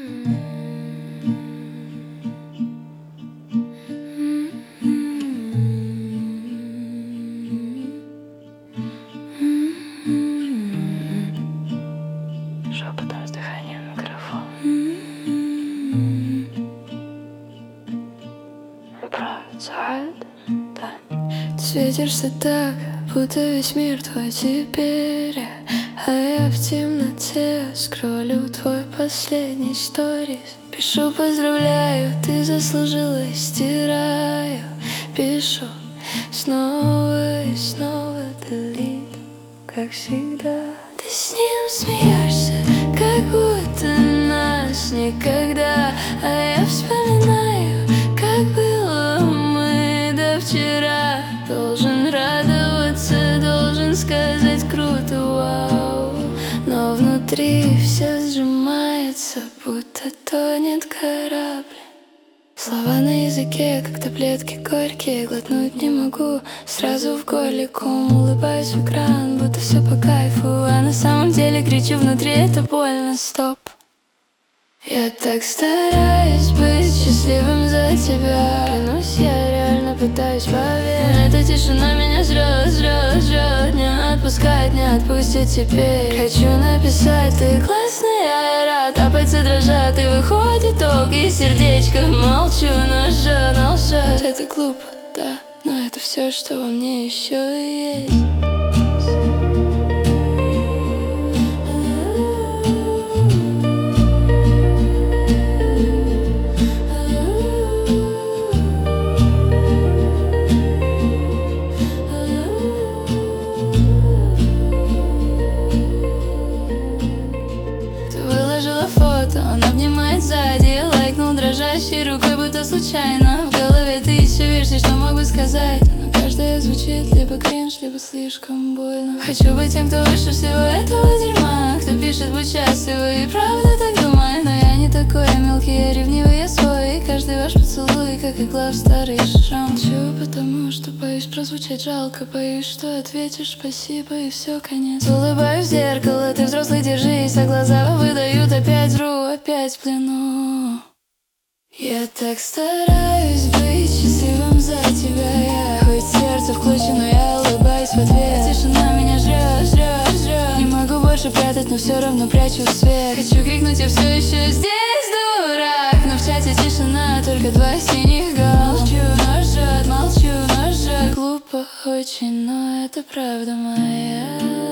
Шепотом с дыханием в микрофон. Провоцирует, да. Ты светишься так, будто весь мир твой теперь. А я в темноте скроллю твой последний сторис. Пишу поздравляю, ты заслужила, и стираю. Пишу снова и снова, delete, как всегда. Ты с ним смеешься, как будто нас никогда. А я вспоминаю, как было мы до вчера. Должен радоваться, должен сказать круто, вау. Но внутри все сжимается, будто тонет корабль. Слова на языке, как таблетки горькие, глотнуть не могу, сразу в горле ком. Улыбаюсь в экран, будто все по кайфу, а на самом деле кричу внутри, это больно, стоп. Я так стараюсь быть счастливым за тебя. Клянусь, я реально пытаюсь поверить. Эта тишина меня жрет, жрет, жрет. Не отпускает, не отпустит теперь. Хочу написать, ты классный, я рад. А пальцы дрожат, и выходит ток из сердечка. Молчу, но жжет, но лжет. Это глупо, да, но это все, что во мне еще есть. Он обнимает сзади, лайкнул дрожащей рукой, будто случайно. В голове тысяча версий, что мог бы сказать, но каждая звучит либо кринж, либо слишком больно. Хочу быть тем, кто выше всего этого дерьма, кто пишет «будь счастливы», и правда так думаю. Но я не такой, я мелкий, я ревнивый, я свой. И каждый ваш поцелуй, как игла в старый шрам. Молчу, потому что боюсь прозвучать жалко. Боюсь, что ответишь спасибо, и все, конец. Улыбаюсь в зеркало, ты взрослый, держись, а глаза выдают, опять вру, опять в плену. Я так стараюсь быть счастливым за тебя. Я хоть сердце в клочья, но я улыбаюсь в ответ. Тишина меня жрет, жрет, жрет. Не могу больше прятать, но все равно прячу свет. Хочу крикнуть, я все еще здесь, дурак. Но в чате тишина, только два синих гал. Молчу, но жжет, молчу, но жжет. Глупо очень, но это правда моя.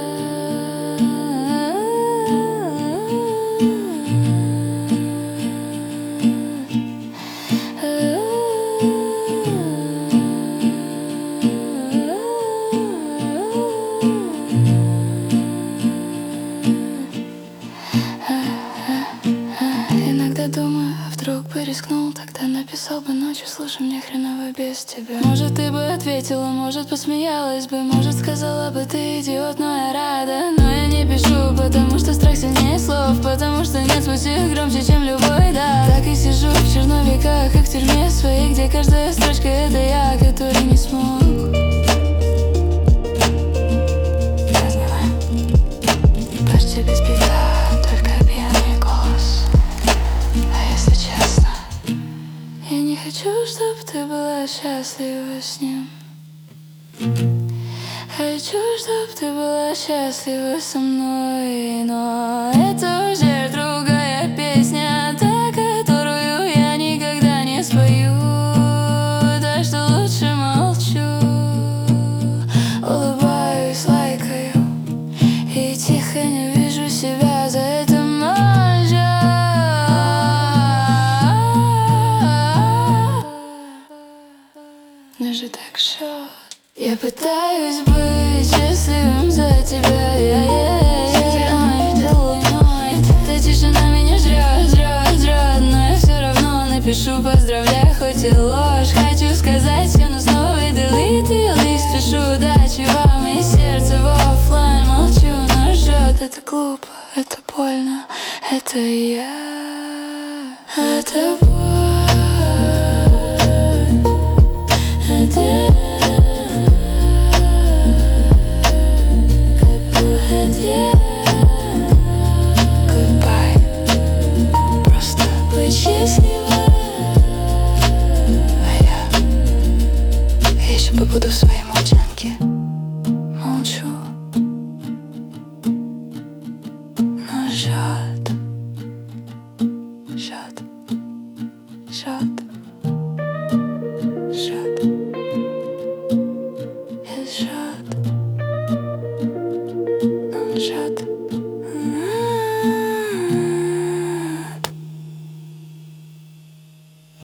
Думаю, а вдруг бы рискнул, тогда написал бы ночью, слушай, мне хреново без тебя. Может, ты бы ответила, может, посмеялась бы, может, сказала бы, ты идиот, но я рада. Но я не пишу, потому что страх сильнее слов, потому что нет пути громче, чем любой, да. Так и сижу в черновиках, как в тюрьме своей, где каждая строчка — это я, который не смог. Почти без беда, только пьяный голос. Я не хочу, чтобы ты была счастлива с ним. Хочу, чтобы ты была счастлива со мной. Но это уже другая песня, та, которую я никогда не спою. Так что лучше молчу. Улыбаюсь, лайкаю и тихо не вижу себя за это. Даже так шо. Я пытаюсь быть счастливым за тебя. Эта тишина меня жрет, жрет, жрет. Но я все равно напишу, поздравляю, хоть и ложь. Хочу сказать все, но снова и delete, и лист пишу удачи вам. И сердце в оффлайн, молчу, но жжет. Это глупо, это больно, это я. Это боль. Goodbye. Просто своей молчанке молчу, но жад, жад, жад.